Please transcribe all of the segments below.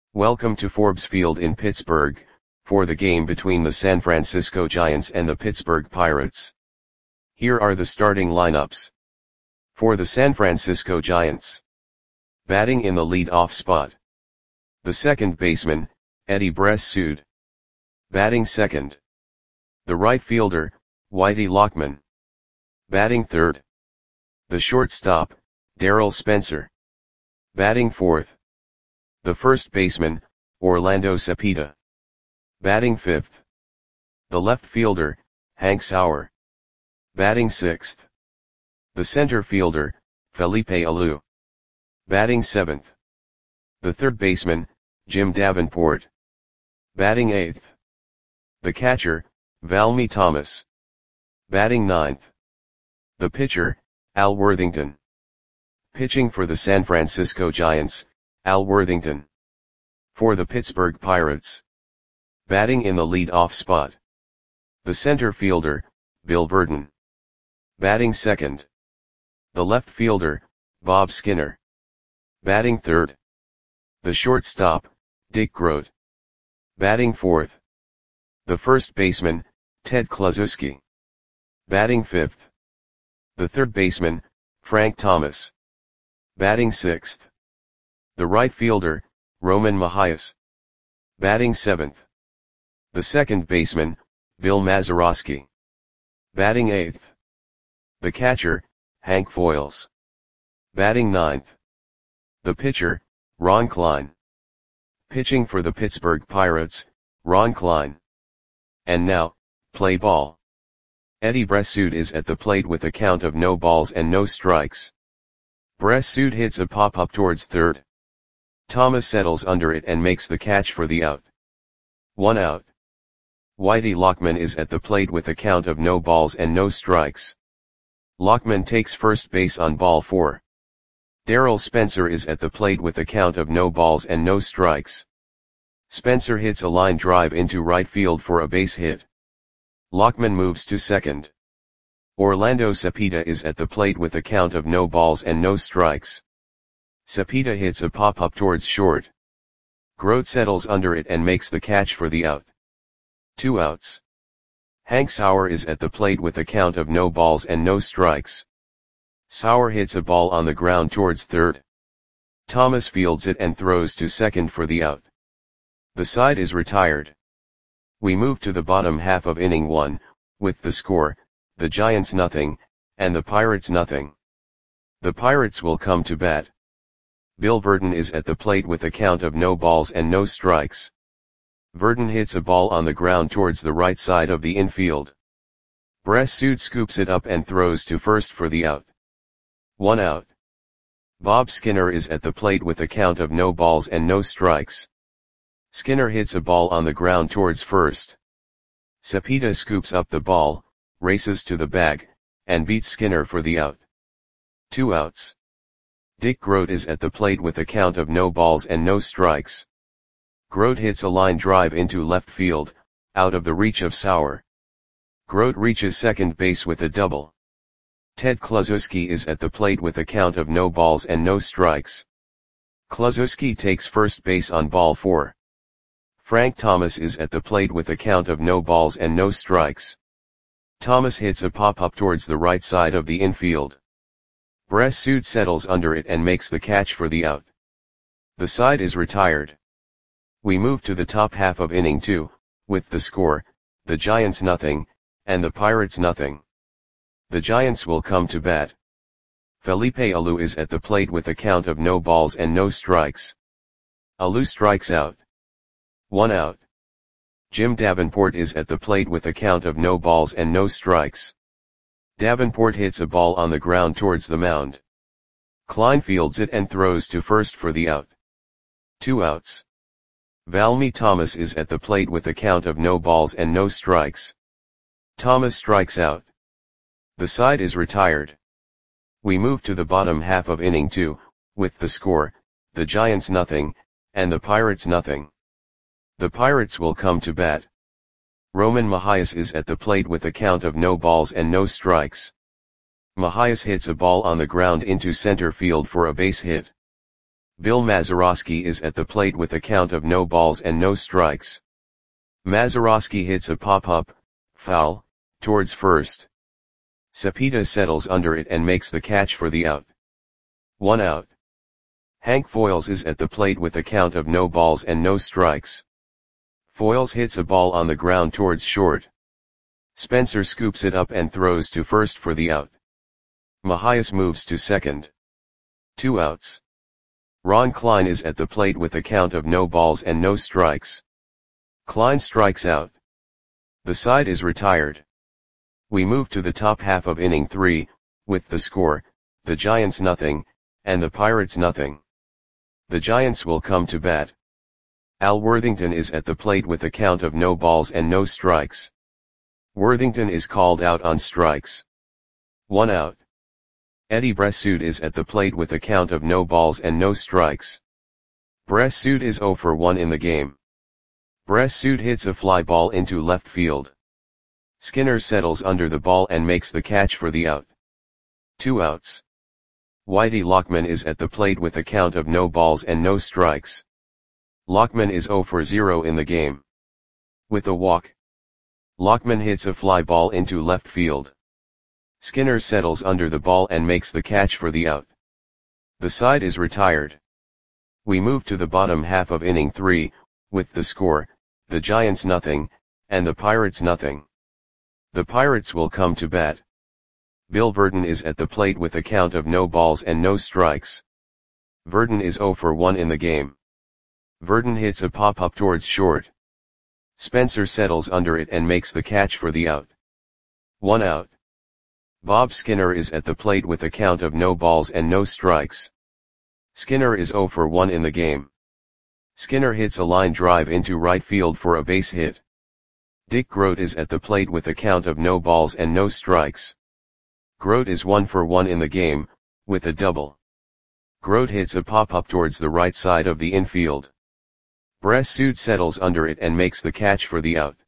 Welcome to Forbes Field in Pittsburgh, for the game between the San Francisco Giants and the Pittsburgh Pirates. Here are the starting lineups. For the San Francisco Giants. Batting in the lead-off spot. The second baseman, Eddie Bressoud. Batting second. The right fielder, Whitey Lockman. Batting third. The shortstop, Darryl Spencer. Batting fourth. The first baseman, Orlando Cepeda. Batting fifth. The left fielder, Hank Sauer. Batting sixth. The center fielder, Felipe Alou. Batting seventh. The third baseman, Jim Davenport. Batting eighth. The catcher, Valmy Thomas. Batting ninth. The pitcher, Al Worthington. Pitching for the San Francisco Giants, Al Worthington. For the Pittsburgh Pirates. Batting in the lead-off spot. The center fielder, Bill Virdon. Batting second. The left fielder, Bob Skinner. Batting third. The shortstop, Dick Groat. Batting fourth. The first baseman, Ted Kluszewski. Batting fifth. The third baseman, Frank Thomas. Batting sixth. The right fielder, Roman Mahias. Batting seventh. The second baseman, Bill Mazeroski. Batting eighth. The catcher, Hank Foils. Batting ninth. The pitcher, Ron Klein. Pitching for the Pittsburgh Pirates, Ron Klein. And now, play ball. Eddie Bressoud is at the plate with a count of no balls and no strikes. Bressoud hits a pop-up towards third. Thomas settles under it and makes the catch for the out. 1 out. Whitey Lockman is at the plate with a count of no balls and no strikes. Lockman takes first base on ball 4. Darryl Spencer is at the plate with a count of no balls and no strikes. Spencer hits a line drive into right field for a base hit. Lockman moves to second. Orlando Cepeda is at the plate with a count of no balls and no strikes. Cepeda hits a pop-up towards short. Groat settles under it and makes the catch for the out. 2 outs. Hank Sauer is at the plate with a count of no balls and no strikes. Sauer hits a ball on the ground towards third. Thomas fields it and throws to second for the out. The side is retired. We move to the bottom half of inning 1, with the score, the Giants nothing, and the Pirates nothing. The Pirates will come to bat. Bill Virdon is at the plate with a count of no balls and no strikes. Virdon hits a ball on the ground towards the right side of the infield. Bressoud scoops it up and throws to first for the out. 1 out. Bob Skinner is at the plate with a count of no balls and no strikes. Skinner hits a ball on the ground towards first. Cepeda scoops up the ball, races to the bag, and beats Skinner for the out. 2 outs. Dick Groat is at the plate with a count of no balls and no strikes. Groat hits a line drive into left field, out of the reach of Sauer. Groat reaches second base with a double. Ted Kluszewski is at the plate with a count of no balls and no strikes. Kluszewski takes first base on ball 4. Frank Thomas is at the plate with a count of no balls and no strikes. Thomas hits a pop-up towards the right side of the infield. Bressoud settles under it and makes the catch for the out. The side is retired. We move to the top half of inning 2, with the score, the Giants nothing, and the Pirates nothing. The Giants will come to bat. Felipe Alou is at the plate with a count of no balls and no strikes. Alou strikes out. 1 out. Jim Davenport is at the plate with a count of no balls and no strikes. Davenport hits a ball on the ground towards the mound. Klein fields it and throws to first for the out. 2 outs. Valmy Thomas is at the plate with a count of no balls and no strikes. Thomas strikes out. The side is retired. We move to the bottom half of inning 2, with the score, the Giants nothing, and the Pirates nothing. The Pirates will come to bat. Roman Mahias is at the plate with a count of no balls and no strikes. Mahias hits a ball on the ground into center field for a base hit. Bill Mazeroski is at the plate with a count of no balls and no strikes. Mazeroski hits a pop-up, foul, towards first. Cepeda settles under it and makes the catch for the out. 1 out. Hank Foils is at the plate with a count of no balls and no strikes. Foils hits a ball on the ground towards short. Spencer scoops it up and throws to first for the out. Mahias moves to second. 2 outs. Ron Klein is at the plate with a count of no balls and no strikes. Klein strikes out. The side is retired. We move to the top half of inning 3, with the score, the Giants nothing, and the Pirates nothing. The Giants will come to bat. Al Worthington is at the plate with a count of no balls and no strikes. Worthington is called out on strikes. 1 out. Eddie Bressoud is at the plate with a count of no balls and no strikes. Bressoud is 0 for 1 in the game. Bressoud hits a fly ball into left field. Skinner settles under the ball and makes the catch for the out. 2 outs. Whitey Lockman is at the plate with a count of no balls and no strikes. Lockman is 0 for 0 in the game. With a walk, Lockman hits a fly ball into left field. Skinner settles under the ball and makes the catch for the out. The side is retired. We move to the bottom half of inning 3, with the score, the Giants nothing, and the Pirates nothing. The Pirates will come to bat. Bill Verdon is at the plate with a count of no balls and no strikes. Verdon is 0 for 1 in the game. Verdon hits a pop-up towards short. Spencer settles under it and makes the catch for the out. 1 out. Bob Skinner is at the plate with a count of no balls and no strikes. Skinner is 0 for 1 in the game. Skinner hits a line drive into right field for a base hit. Dick Groat is at the plate with a count of no balls and no strikes. Groat is 1 for 1 in the game, with a double. Groat hits a pop-up towards the right side of the infield. Bressoud settles under it and makes the catch for the out.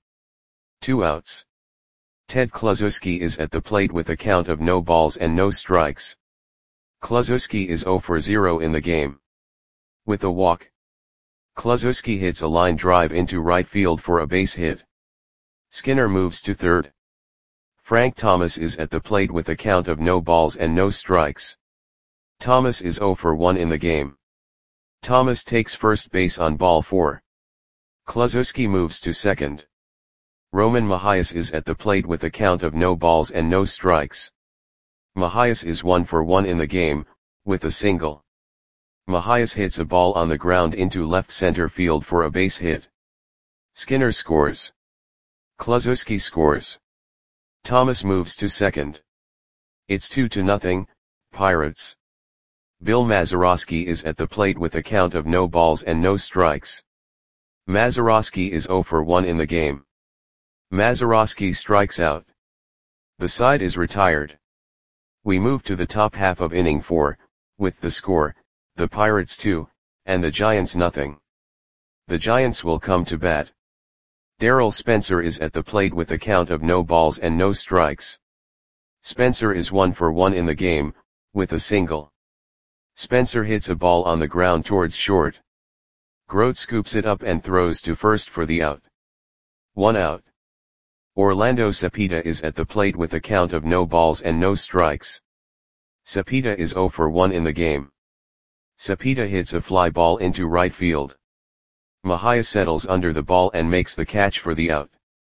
2 outs. Ted Kluszewski is at the plate with a count of no balls and no strikes. Kluszewski is 0 for 0 in the game. With a walk, Kluszewski hits a line drive into right field for a base hit. Skinner moves to third. Frank Thomas is at the plate with a count of no balls and no strikes. Thomas is 0 for 1 in the game. Thomas takes first base on ball 4. Kluszewski moves to second. Roman Mahias is at the plate with a count of no balls and no strikes. Mahias is 1 for 1 in the game, with a single. Mahias hits a ball on the ground into left center field for a base hit. Skinner scores. Kluszewski scores. Thomas moves to second. It's 2-0, Pirates. Bill Mazeroski is at the plate with a count of no balls and no strikes. Mazeroski is 0 for 1 in the game. Mazeroski strikes out. The side is retired. We move to the top half of inning 4, with the score, the Pirates 2, and the Giants nothing. The Giants will come to bat. Darryl Spencer is at the plate with a count of no balls and no strikes. Spencer is 1 for 1 in the game, with a single. Spencer hits a ball on the ground towards short. Groat scoops it up and throws to first for the out. 1 out. Orlando Cepeda is at the plate with a count of no balls and no strikes. Cepeda is 0 for 1 in the game. Cepeda hits a fly ball into right field. Mahias settles under the ball and makes the catch for the out.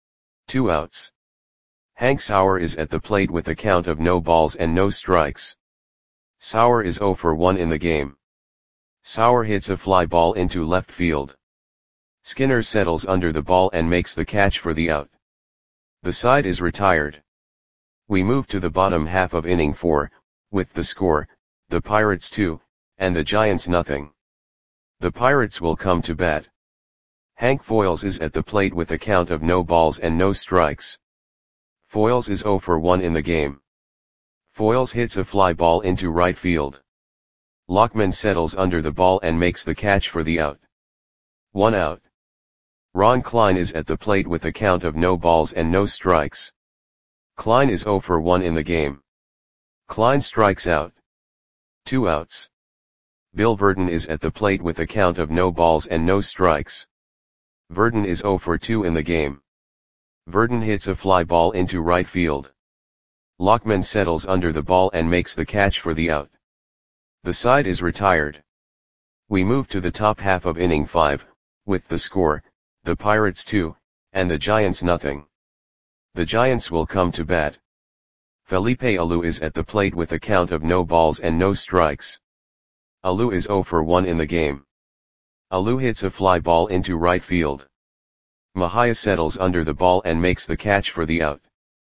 2 outs. Hank Sauer is at the plate with a count of no balls and no strikes. Sauer is 0 for 1 in the game. Sauer hits a fly ball into left field. Skinner settles under the ball and makes the catch for the out. The side is retired. We move to the bottom half of inning 4, with the score, the Pirates 2, and the Giants nothing. The Pirates will come to bat. Hank Foils is at the plate with a count of no balls and no strikes. Foils is 0 for 1 in the game. Foils hits a fly ball into right field. Lockman settles under the ball and makes the catch for the out. 1 out. Ron Klein is at the plate with a count of no balls and no strikes. Klein is 0 for 1 in the game. Klein strikes out. 2 outs. Bill Verdon is at the plate with a count of no balls and no strikes. Verdon is 0 for 2 in the game. Verdon hits a fly ball into right field. Lockman settles under the ball and makes the catch for the out. The side is retired. We move to the top half of inning 5, with the score, the Pirates 2, and the Giants nothing. The Giants will come to bat. Felipe Alou is at the plate with a count of no balls and no strikes. Alou is 0 for 1 in the game. Alou hits a fly ball into right field. Mejia settles under the ball and makes the catch for the out.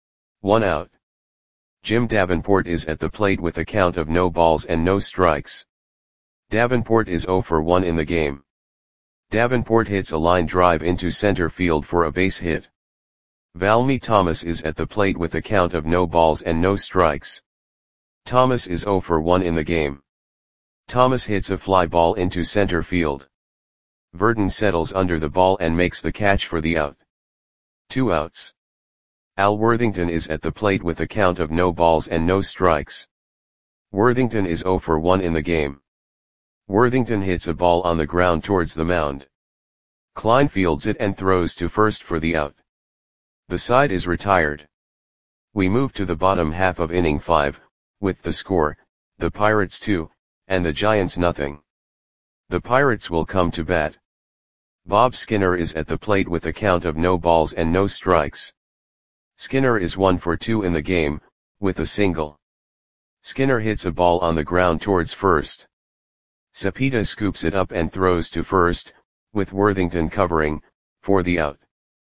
1 out. Jim Davenport is at the plate with a count of no balls and no strikes. Davenport is 0 for 1 in the game. Davenport hits a line drive into center field for a base hit. Valmy Thomas is at the plate with a count of no balls and no strikes. Thomas is 0 for 1 in the game. Thomas hits a fly ball into center field. Verdon settles under the ball and makes the catch for the out. 2 outs. Al Worthington is at the plate with a count of no balls and no strikes. Worthington is 0 for 1 in the game. Worthington hits a ball on the ground towards the mound. Klein fields it and throws to first for the out. The side is retired. We move to the bottom half of inning 5, with the score, the Pirates 2, and the Giants nothing. The Pirates will come to bat. Bob Skinner is at the plate with a count of no balls and no strikes. Skinner is 1 for 2 in the game, with a single. Skinner hits a ball on the ground towards first. Cepeda scoops it up and throws to first, with Worthington covering, for the out.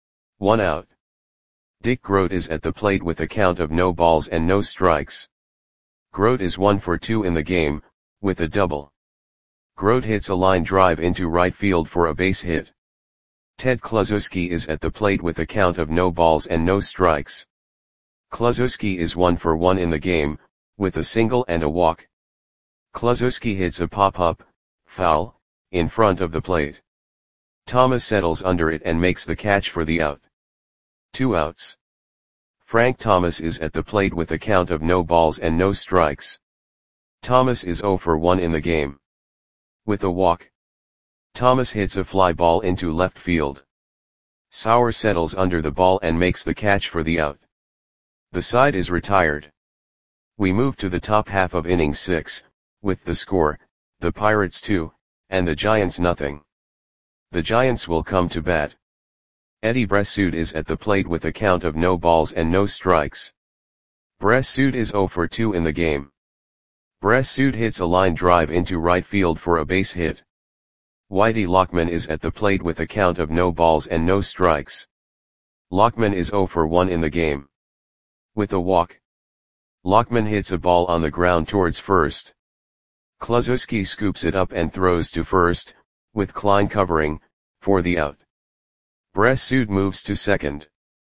1 out. Dick Grote is at the plate with a count of no balls and no strikes. Grote is 1 for 2 in the game, with a double. Grote hits a line drive into right field for a base hit. Ted Kluszewski is at the plate with a count of no balls and no strikes. Kluszewski is 1 for 1 in the game, with a single and a walk. Kluszewski hits a pop-up, foul, in front of the plate. Thomas settles under it and makes the catch for the out. 2 outs. Frank Thomas is at the plate with a count of no balls and no strikes. Thomas is 0 for 1 in the game. With a walk. Thomas hits a fly ball into left field. Sauer settles under the ball and makes the catch for the out. The side is retired. We move to the top half of inning 6, with the score, the Pirates 2, and the Giants nothing. The Giants will come to bat. Eddie Bressoud is at the plate with a count of no balls and no strikes. Bressoud is 0 for 2 in the game. Bressoud hits a line drive into right field for a base hit. Whitey Lockman is at the plate with a count of no balls and no strikes. Lockman is 0 for 1 in the game. With a walk. Lockman hits a ball on the ground towards first. Kluszewski scoops it up and throws to first, with Klein covering, for the out. Bressoud moves to second.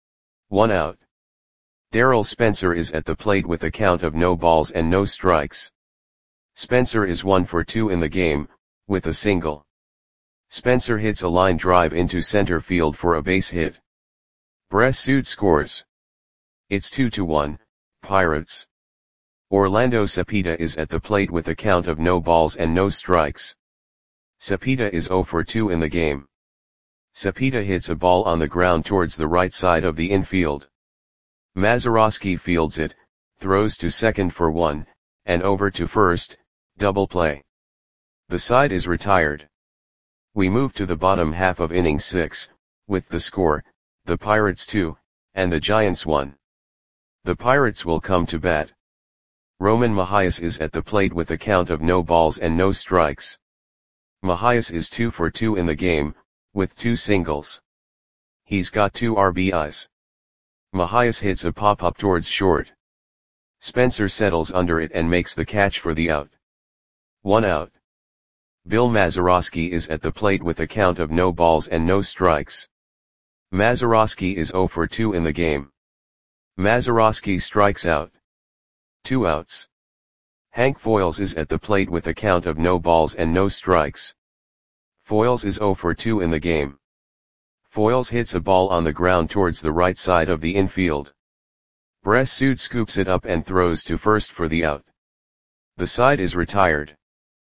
1 out. Darrell Spencer is at the plate with a count of no balls and no strikes. Spencer is 1 for 2 in the game, with a single. Spencer hits a line drive into center field for a base hit. Bressoud scores. It's 2-1, Pirates. Orlando Cepeda is at the plate with a count of no balls and no strikes. Cepeda is 0 for 2 in the game. Cepeda hits a ball on the ground towards the right side of the infield. Mazeroski fields it, throws to second for 1, and over to first, double play. The side is retired. We move to the bottom half of inning 6, with the score, the Pirates 2, and the Giants 1. The Pirates will come to bat. Roman Mejias is at the plate with a count of no balls and no strikes. Mejias is 2 for 2 in the game, with 2 singles. He's got 2 RBIs. Mejias hits a pop-up towards short. Spencer settles under it and makes the catch for the out. 1 out. Bill Mazeroski is at the plate with a count of no balls and no strikes. Mazeroski is 0 for 2 in the game. Mazeroski strikes out. 2 outs. Hank Foils is at the plate with a count of no balls and no strikes. Foils is 0 for 2 in the game. Foils hits a ball on the ground towards the right side of the infield. Bressoud scoops it up and throws to first for the out. The side is retired.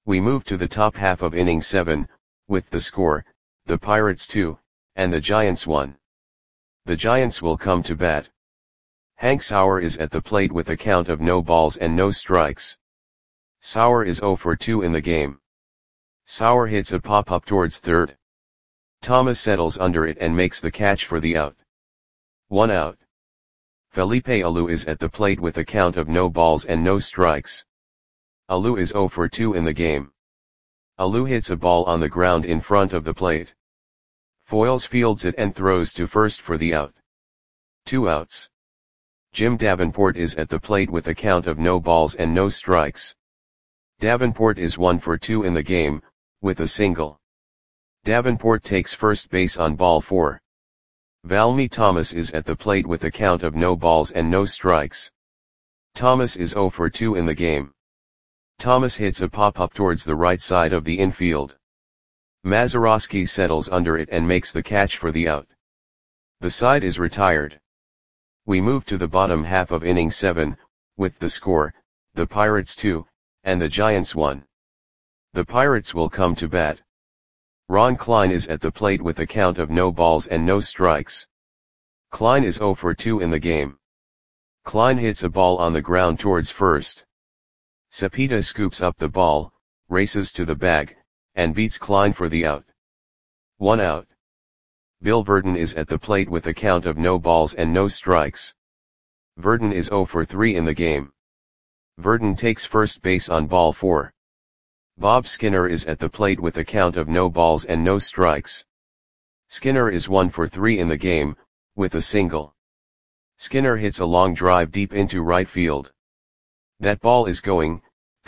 We move to the top half of inning 7, with the score, the Pirates 2, and the Giants 1. The Giants will come to bat. Hank Sauer is at the plate with a count of no balls and no strikes. Sauer is 0 for 2 in the game. Sauer hits a pop-up towards third. Thomas settles under it and makes the catch for the out. 1 out. Felipe Alou is at the plate with a count of no balls and no strikes. Alou is 0 for 2 in the game. Alou hits a ball on the ground in front of the plate. Foyles fields it and throws to first for the out. 2 outs. Jim Davenport is at the plate with a count of no balls and no strikes. Davenport is 1 for 2 in the game, with a single. Davenport takes first base on ball 4. Valmy Thomas is at the plate with a count of no balls and no strikes. Thomas is 0 for 2 in the game. Thomas hits a pop-up towards the right side of the infield. Mazeroski settles under it and makes the catch for the out. The side is retired. We move to the bottom half of inning 7, with the score, the Pirates 2, and the Giants 1. The Pirates will come to bat. Ron Klein is at the plate with a count of no balls and no strikes. Klein is 0 for 2 in the game. Klein hits a ball on the ground towards first. Cepeda scoops up the ball, races to the bag, and beats Klein for the out. 1 out. Bill Verdon is at the plate with a count of no balls and no strikes. Verdon is 0 for 3 in the game. Verdon takes first base on ball 4. Bob Skinner is at the plate with a count of no balls and no strikes. Skinner is 1 for 3 in the game, with a single. Skinner hits a long drive deep into right field. That ball is gone.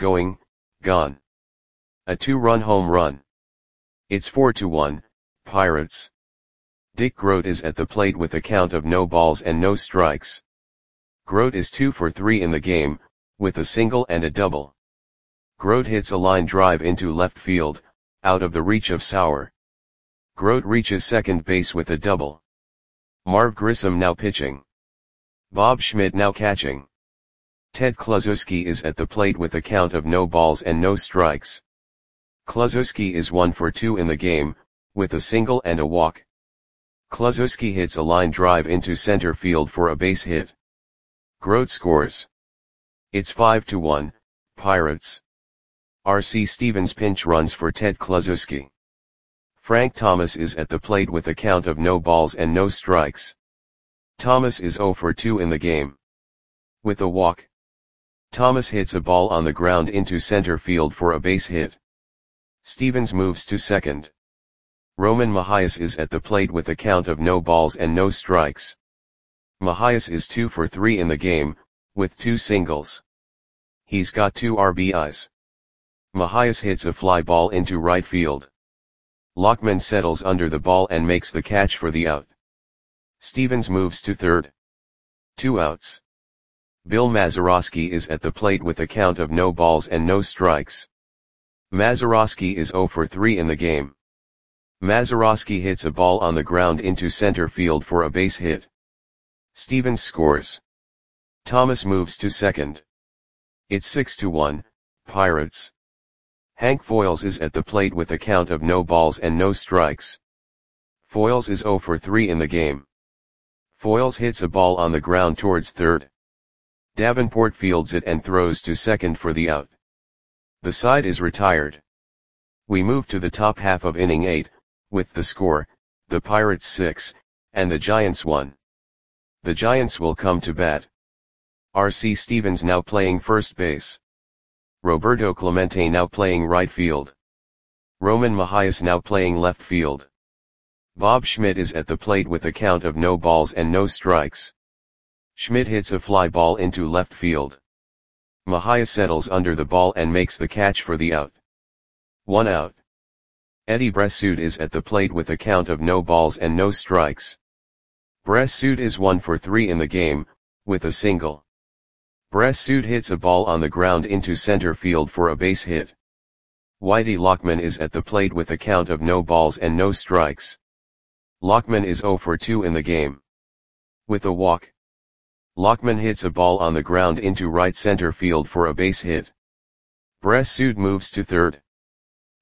A 2-run home run. It's 4-1, Pirates. Dick Groat is at the plate with a count of no balls and no strikes. Groat is 2 for 3 in the game, with a single and a double. Groat hits a line drive into left field, out of the reach of Sauer. Groat reaches second base with a double. Marv Grissom now pitching. Bob Schmidt now catching. Ted Kluszewski is at the plate with a count of no balls and no strikes. Kluszewski is 1 for 2 in the game, with a single and a walk. Kluszewski hits a line drive into center field for a base hit. Groat scores. It's 5-1, Pirates. R.C. Stevens pinch runs for Ted Kluszewski. Frank Thomas is at the plate with a count of no balls and no strikes. Thomas is 0 for 2 in the game. With a walk. Thomas hits a ball on the ground into center field for a base hit. Stevens moves to second. Roman Mahias is at the plate with a count of no balls and no strikes. Mahias is 2 for 3 in the game, with 2 singles. He's got 2 RBIs. Mahias hits a fly ball into right field. Lockman settles under the ball and makes the catch for the out. Stevens moves to third. 2 outs. Bill Mazeroski is at the plate with a count of no balls and no strikes. Mazeroski is 0 for 3 in the game. Mazeroski hits a ball on the ground into center field for a base hit. Stevens scores. Thomas moves to second. It's 6-1, Pirates. Hank Foyles is at the plate with a count of no balls and no strikes. Foyles is 0 for 3 in the game. Foyles hits a ball on the ground towards third. Davenport fields it and throws to second for the out. The side is retired. We move to the top half of inning 8, with the score, the Pirates 6, and the Giants 1. The Giants will come to bat. R.C. Stevens now playing first base. Roberto Clemente now playing right field. Roman Mahias now playing left field. Bob Schmidt is at the plate with a count of no balls and no strikes. Schmidt hits a fly ball into left field. Mahias settles under the ball and makes the catch for the out. 1 out. Eddie Bressoud is at the plate with a count of no balls and no strikes. Bressoud is 1 for 3 in the game, with a single. Bressoud hits a ball on the ground into center field for a base hit. Whitey Lockman is at the plate with a count of no balls and no strikes. Lockman is 0 for 2 in the game. With a walk. Lockman hits a ball on the ground into right center field for a base hit. Bressoud moves to third.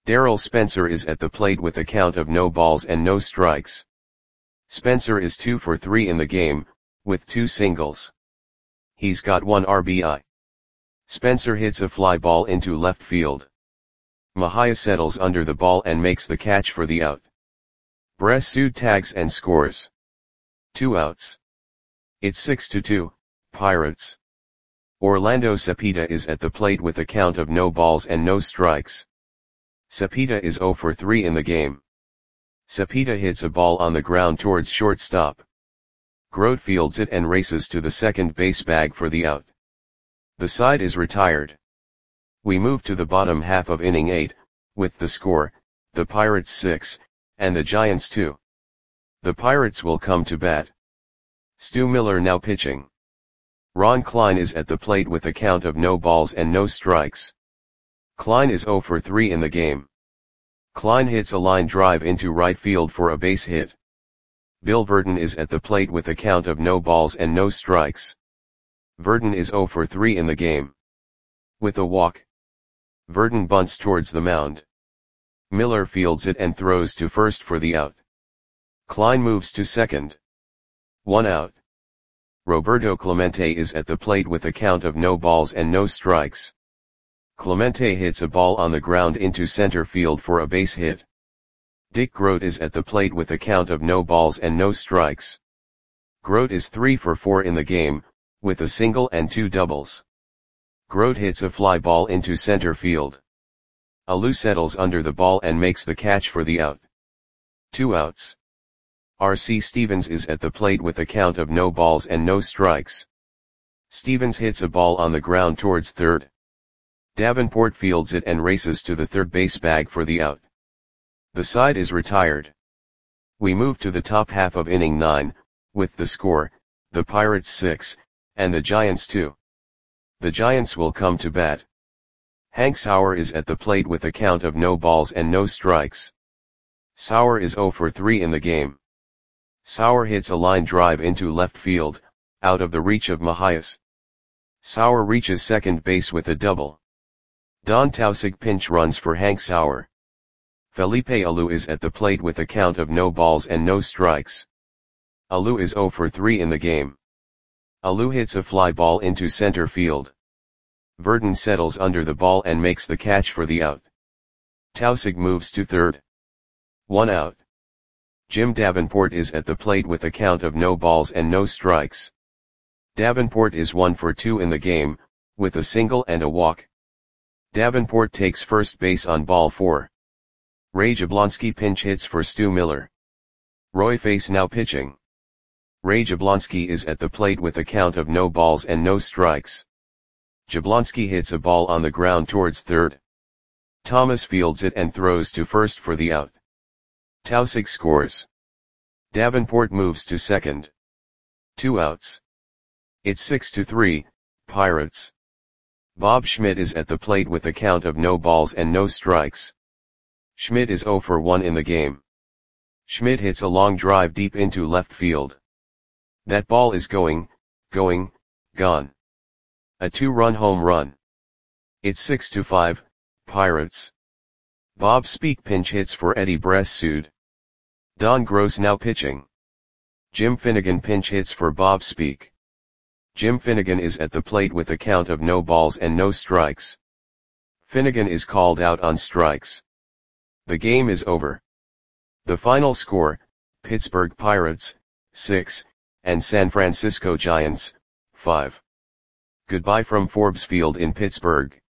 Darrell Spencer is at the plate with a count of no balls and no strikes. Spencer is 2 for 3 in the game, with 2 singles. He's got 1 RBI. Spencer hits a fly ball into left field. Mejia settles under the ball and makes the catch for the out. Bressud tags and scores. 2 outs. It's 6-2, Pirates. Orlando Cepeda is at the plate with a count of no balls and no strikes. Cepeda is 0 for 3 in the game. Cepeda hits a ball on the ground towards shortstop. Grote fields it and races to the second base bag for the out. The side is retired. We move to the bottom half of inning 8, with the score, the Pirates 6, and the Giants 2. The Pirates will come to bat. Stu Miller now pitching. Ron Klein is at the plate with a count of no balls and no strikes. Klein is 0 for 3 in the game. Klein hits a line drive into right field for a base hit. Bill Verdon is at the plate with a count of no balls and no strikes. Verdon is 0 for 3 in the game. With a walk. Verdon bunts towards the mound. Miller fields it and throws to first for the out. Klein moves to second. 1 out. Roberto Clemente is at the plate with a count of no balls and no strikes. Clemente hits a ball on the ground into center field for a base hit. Dick Grote is at the plate with a count of no balls and no strikes. Grote is 3 for 4 in the game, with a single and 2 doubles. Grote hits a fly ball into center field. Alou settles under the ball and makes the catch for the out. 2 outs. R.C. Stevens is at the plate with a count of no balls and no strikes. Stevens hits a ball on the ground towards third. Davenport fields it and races to the third base bag for the out. The side is retired. We move to the top half of inning 9, with the score, the Pirates 6, and the Giants 2. The Giants will come to bat. Hank Sauer is at the plate with a count of no balls and no strikes. Sauer is 0 for 3 in the game. Sauer hits a line drive into left field, out of the reach of Mejias. Sauer reaches second base with a double. Don Tausig pinch runs for Hank Sauer. Felipe Alou is at the plate with a count of no balls and no strikes. Alou is 0 for 3 in the game. Alou hits a fly ball into center field. Verdon settles under the ball and makes the catch for the out. Tausig moves to third. 1 out. Jim Davenport is at the plate with a count of no balls and no strikes. Davenport is 1 for 2 in the game, with a single and a walk. Davenport takes first base on ball 4. Ray Jablonski pinch hits for Stu Miller. Roy Face now pitching. Ray Jablonski is at the plate with a count of no balls and no strikes. Jablonski hits a ball on the ground towards third. Thomas fields it and throws to first for the out. Tausig scores. Davenport moves to second. 2 outs. It's 6-3, Pirates. Bob Schmidt is at the plate with a count of no balls and no strikes. Schmidt is 0 for 1 in the game. Schmidt hits a long drive deep into left field. That ball is gone. A 2-run home run. It's 6-5, Pirates. Bob Speak pinch hits for Eddie Bressud. Don Gross now pitching. Jim Finnegan pinch hits for Bob Speak. Jim Finnegan is at the plate with a count of no balls and no strikes. Finnegan is called out on strikes. The game is over. The final score, Pittsburgh Pirates, 6, and San Francisco Giants, 5. Goodbye from Forbes Field in Pittsburgh.